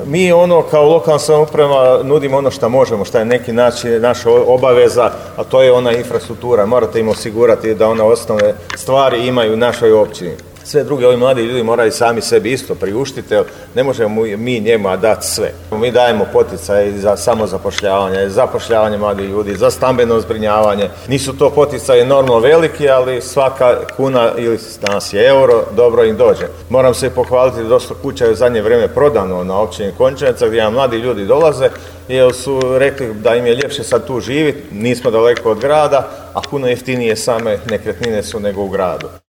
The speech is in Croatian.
Mi kao lokalna samouprava nudimo ono što možemo, što je neki način naša obaveza, a to je ona infrastruktura. Morate im osigurati da one osnovne stvari imaju u našoj općini. Sve druge, ovi mladi ljudi moraju sami sebi isto priuštiti, ne možemo mi njima dati sve. Mi dajemo poticaje za samozapošljavanje, zapošljavanje mladih ljudi, za stambeno zbrinjavanje. Nisu to poticaje enormno veliki, ali svaka kuna ili danas je euro, dobro im dođe. Moram se pohvaliti da dosta kuća je u zadnje vrijeme prodano na općini Končanica, gdje mladi ljudi dolaze jer su rekli da im je ljepše sad tu živjeti, nismo daleko od grada, a puno jeftinije same nekretnine su nego u gradu.